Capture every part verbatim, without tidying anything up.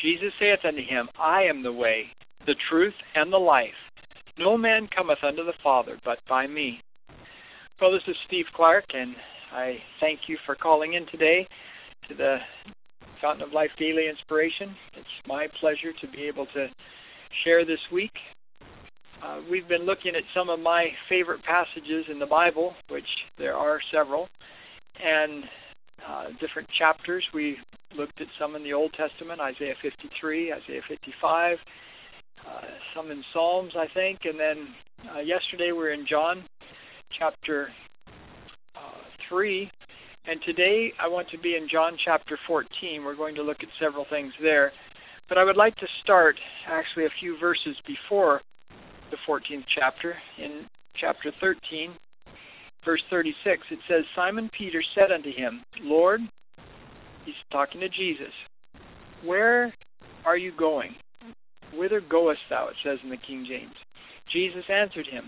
Jesus saith unto him, I am the way, the truth, and the life. No man cometh unto the Father but by me. Well, this is Steve Clark, and I thank you for calling in today to the Fountain of Life Daily Inspiration. It's my pleasure to be able to share this week. Uh, we've been looking at some of my favorite passages in the Bible, which there are several, and uh, different chapters. We looked at some in the Old Testament, Isaiah fifty-three, Isaiah fifty-five, uh, some in Psalms, I think, and then uh, yesterday we were in John chapter uh, three, and today I want to be in John chapter fourteen. We're going to look at several things there, but I would like to start actually a few verses before the fourteenth chapter. In chapter thirteen, verse thirty-six, it says, Simon Peter said unto him, Lord, he's talking to Jesus, where are you going? Whither goest thou? It says in the King James. Jesus answered him,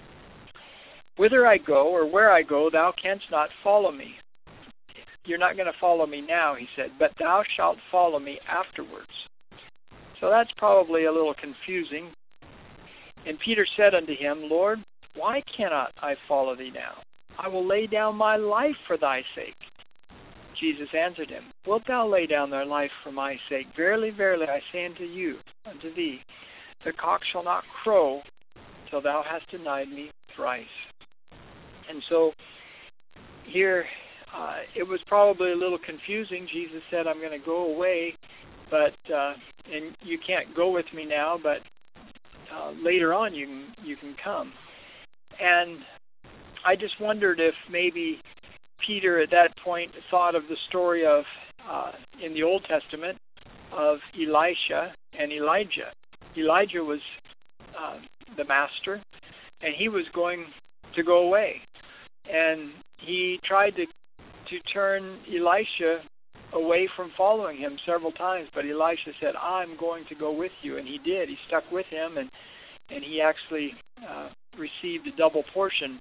Whither I go, or where I go, thou canst not follow me. You're not going to follow me now, he said, but thou shalt follow me afterwards. So that's probably a little confusing. And Peter said unto him, Lord, why cannot I follow thee now? I will lay down my life for thy sake. Jesus answered him, Wilt thou lay down thy life for my sake? Verily, verily, I say unto you, unto thee, the cock shall not crow till thou hast denied me thrice. And so here uh, it was probably a little confusing. Jesus said, I'm going to go away, but uh, and you can't go with me now, but uh, later on you can, you can come. And I just wondered if maybe Peter at that point thought of the story of, uh, in the Old Testament, of Elisha and Elijah. Elijah was uh, the master, and he was going to go away. And he tried to, to turn Elisha away from following him several times, but Elisha said, I'm going to go with you. And he did. He stuck with him, and, and he actually uh, received a double portion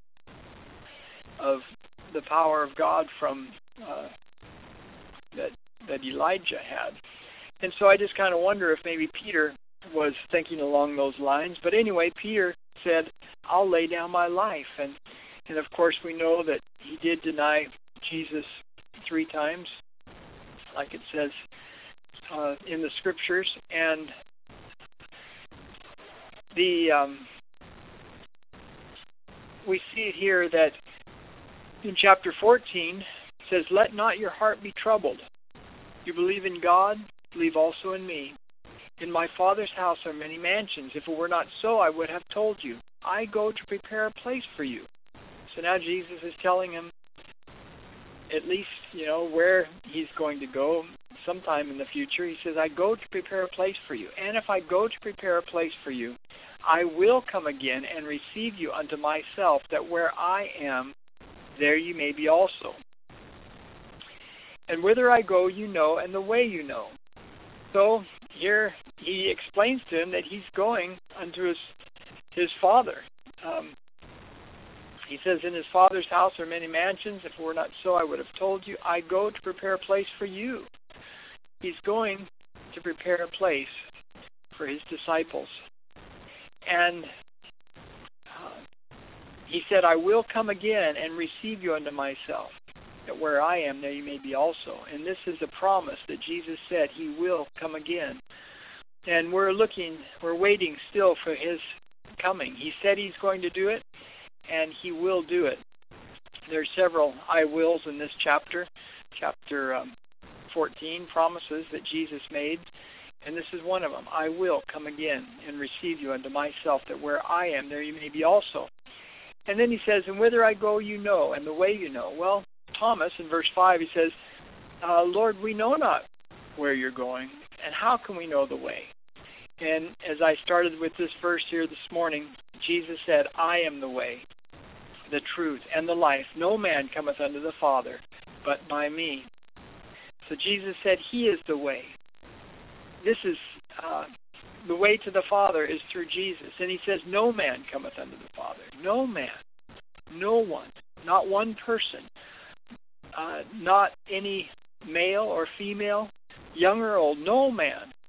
of the power of God from uh, that that Elijah had. And so I just kind of wonder if maybe Peter was thinking along those lines. But anyway, Peter said, I'll lay down my life. And, and of course we know that he did deny Jesus three times, like it says uh, in the scriptures. And the um, we see it here that in chapter fourteen, it says, Let not your heart be troubled. You believe in God, believe also in me. In my Father's house are many mansions. If it were not so, I would have told you. I go to prepare a place for you. So now Jesus is telling him, at least, you know, where he's going to go sometime in the future. He says, I go to prepare a place for you. And if I go to prepare a place for you, I will come again and receive you unto myself, that where I am, there you may be also. And whither I go you know, and the way you know. So here he explains to him that he's going unto his his Father. Um, he says, in his Father's house are many mansions. If it were not so, I would have told you. I go to prepare a place for you. He's going to prepare a place for his disciples. And he said, I will come again and receive you unto myself, that where I am, there you may be also. And this is a promise that Jesus said he will come again. And we're looking, we're waiting still for his coming. He said he's going to do it, and he will do it. There's several I wills in this chapter, chapter um, fourteen, promises that Jesus made. And this is one of them. I will come again and receive you unto myself, that where I am, there you may be also. And then he says, and whither I go you know, and the way you know. Well, Thomas, in verse five, he says, uh, Lord, we know not where you're going, and how can we know the way? And as I started with this verse here this morning, Jesus said, I am the way, the truth, and the life. No man cometh unto the Father but by me. So Jesus said he is the way. This is uh, the way to the Father is through Jesus. And he says, no man cometh unto the Father. No man. No one. Not one person. Uh, not any male or female, young or old. No man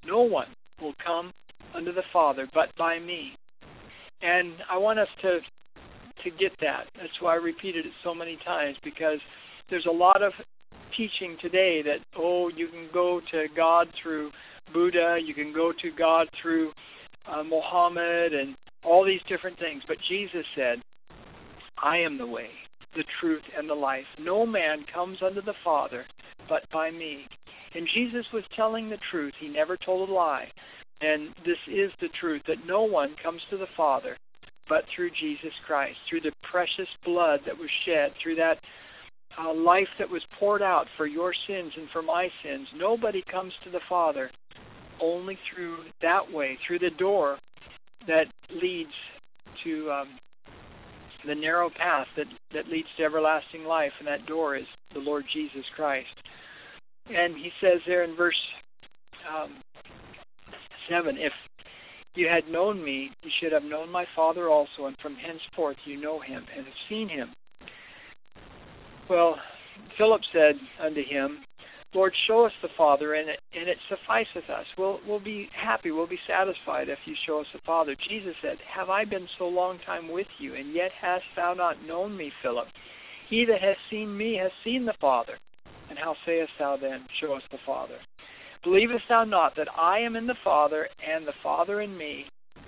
No one will come unto the Father but by me. And I want us to to get that. That's why I repeated it so many times, because there's a lot of teaching today that, oh, you can go to God through Buddha, you can go to God through uh, Muhammad, and all these different things. But Jesus said, I am the way, the truth, and the life. No man comes unto the Father but by me. And Jesus was telling the truth. He never told a lie. And this is the truth, that no one comes to the Father but through Jesus Christ, through the precious blood that was shed, through that uh, life that was poured out for your sins and for my sins. Nobody comes to the Father only through that way, through the door that leads to um, the narrow path that, that leads to everlasting life, and that door is the Lord Jesus Christ. And he says there in verse um, seven, if you had known me, you should have known my Father also, and from henceforth you know him and have seen him. Well, Philip said unto him, Lord, show us the Father, and it, and it sufficeth us. We'll, we'll be happy, we'll be satisfied if you show us the Father. Jesus said, have I been so long time with you, and yet hast thou not known me, Philip? He that hath seen me hath seen the Father. And how sayest thou then, show us the Father? Believest thou not that I am in the Father, and the Father in me,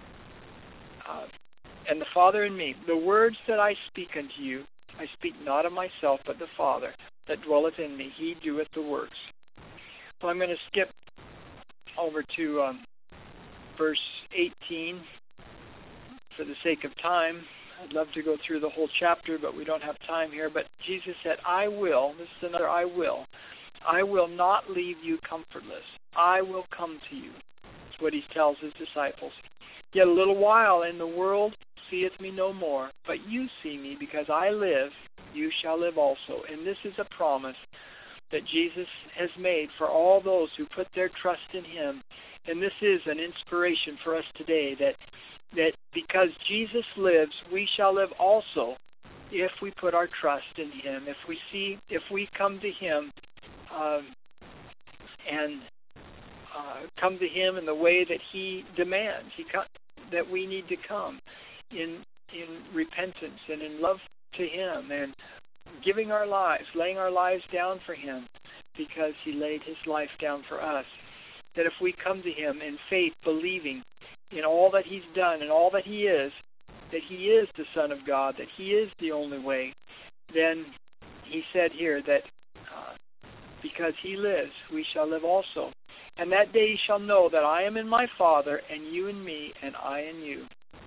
uh, and the Father in me? The words that I speak unto you, I speak not of myself, but the Father that dwelleth in me, he doeth the works. Well, I'm going to skip over to um, verse eighteen for the sake of time. I'd love to go through the whole chapter, but we don't have time here. But Jesus said, I will, this is another I will, I will not leave you comfortless. I will come to you. That's what he tells his disciples. Yet a little while, and the world seeth me no more, but you see me, because I live, you shall live also. And this is a promise that Jesus has made for all those who put their trust in him. And this is an inspiration for us today, that that because Jesus lives, we shall live also if we put our trust in him. If we see, if we come to him um, and uh, come to him in the way that he demands, he co- that we need to come in in repentance and in love to him, and giving our lives, laying our lives down for him, because he laid his life down for us. That if we come to him in faith, believing in all that he's done and all that he is, that he is the Son of God, that he is the only way, then he said here that uh, because he lives, we shall live also. And that day ye shall know that I am in my Father, and you in me, and I in you.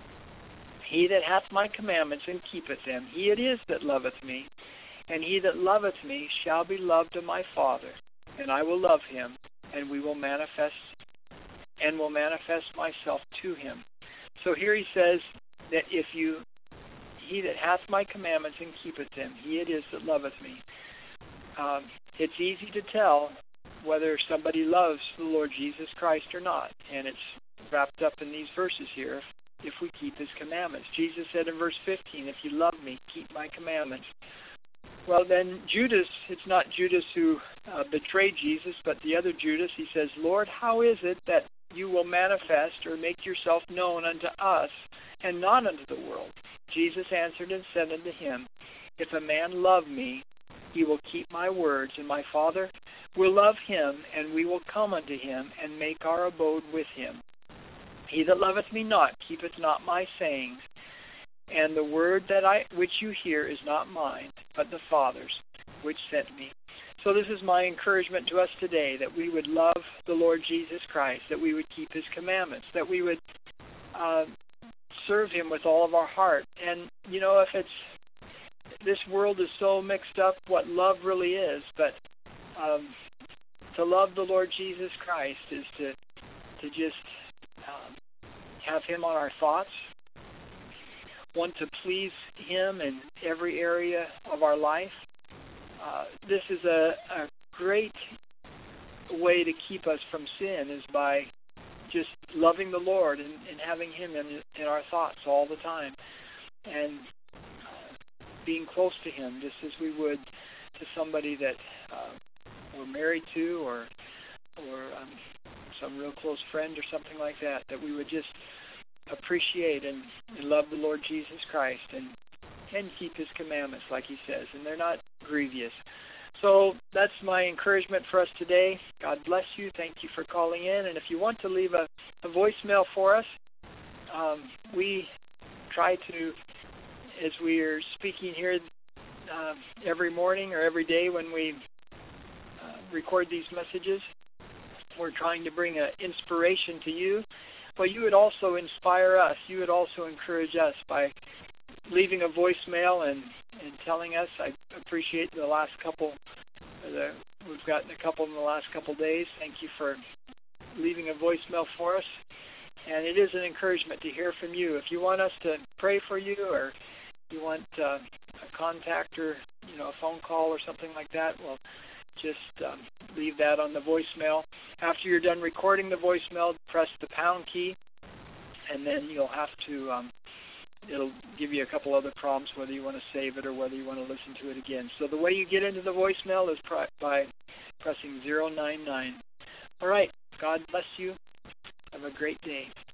He that hath my commandments and keepeth them, he it is that loveth me. And he that loveth me shall be loved of my Father, and I will love him, and we will manifest and will manifest myself to him. So here he says that if you, he that hath my commandments and keepeth them, he it is that loveth me. Um, it's easy to tell whether somebody loves the Lord Jesus Christ or not, and it's wrapped up in these verses here. If, if we keep his commandments, Jesus said in verse fifteen, if you love me, keep my commandments. Well, then Judas, it's not Judas who uh, betrayed Jesus, but the other Judas, he says, Lord, how is it that you will manifest or make yourself known unto us and not unto the world? Jesus answered and said unto him, if a man love me, he will keep my words, and my Father will love him, and we will come unto him and make our abode with him. He that loveth me not keepeth not my sayings, and the word that I which you hear is not mine, but the Father's, which sent me. So this is my encouragement to us today, that we would love the Lord Jesus Christ, that we would keep his commandments, that we would uh, serve him with all of our heart. And, you know, if it's, this world is so mixed up what love really is, but um, to love the Lord Jesus Christ is to, to just um, have him on our thoughts, want to please him in every area of our life. Uh, this is a, a great way to keep us from sin, is by just loving the Lord and, and having him in, in our thoughts all the time, and uh, being close to him, just as we would to somebody that uh, we're married to, or or um, some real close friend or something like that, that we would just appreciate and, and love the Lord Jesus Christ and, and keep his commandments, like he says, and they're not grievous. So that's my encouragement for us today. God bless you. Thank you for calling in. And if you want to leave a, a voicemail for us, um, we try to, as we are speaking here uh, every morning or every day when we uh, record these messages, we're trying to bring an inspiration to you. But you would also inspire us. You would also encourage us by leaving a voicemail and, and telling us. I appreciate the last couple, the, we've gotten a couple in the last couple days. Thank you for leaving a voicemail for us. And it is an encouragement to hear from you. If you want us to pray for you, or you want uh, a contact or, you know, a phone call or something like that, well, just um, leave that on the voicemail. After you're done recording the voicemail, press the pound key, and then you'll have to, um, it'll give you a couple other prompts, whether you want to save it or whether you want to listen to it again. So the way you get into the voicemail is pr- by pressing zero nine nine. All right. God bless you. Have a great day.